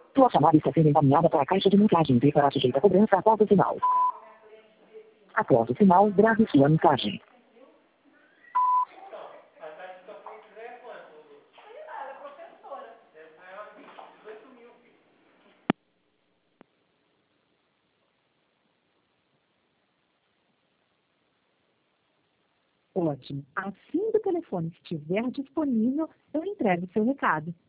Sua chamada está sendo encaminhada para a caixa de mensagens e será sujeita a cobrança após o sinal. Após o sinal, grave sua mensagem. Ótimo. Assim que o telefone estiver disponível, eu entrego seu recado.